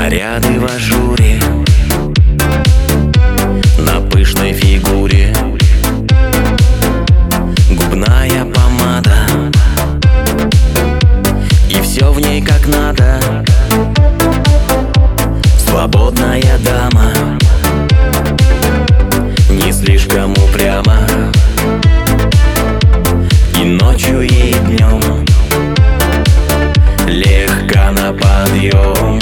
Наряды в ажуре, на пышной фигуре губная помада, и все в ней как надо. Свободная дама, не слишком упряма, и ночью, и днем легка на подъем.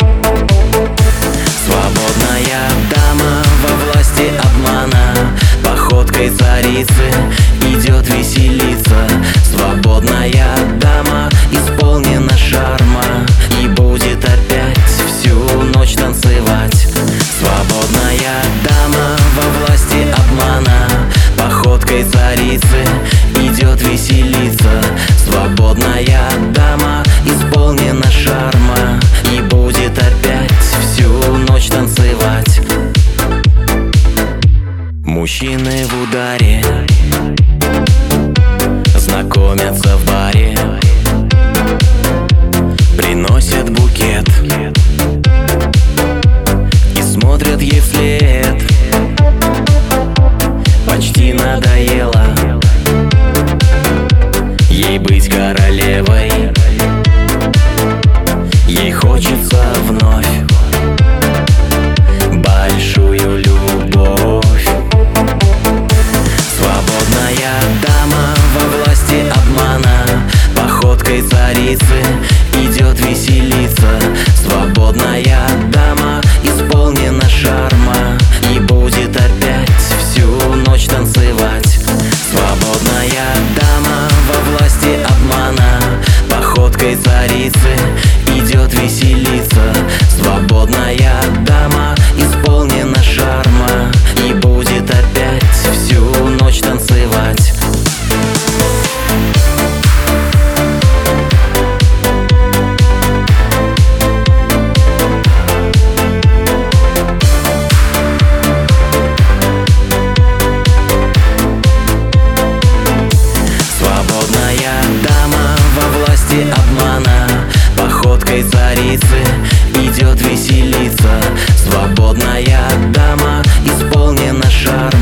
Свободная дама во власти обмана, походкой царицы идет веселиться. Свободная дама исполнена шарма и будет опять всю ночь танцевать. Свободная дама во власти обмана, походкой царицы идет веселиться. Свободная дама исполнена шарма и будет опять всю ночь танцевать. Мужчины в ударе знакомятся в баре, приносят букет и смотрят ей вслед. Почти надоело ей быть королевой, ей хочется вновь большую любовь. Свободная дама во власти обмана, походкой царицы идет веселиться. Свободная дама исполнена шарма и будет опять всю ночь танцевать. Свободная дама во власти обмана, походкой царицы идет веселиться. Свободная дама исполнена шарма и будет опять всю ночь танцевать. Свободная дама во власти обмана, походкой царицы идет веселиться. Свободная дама исполнена шарма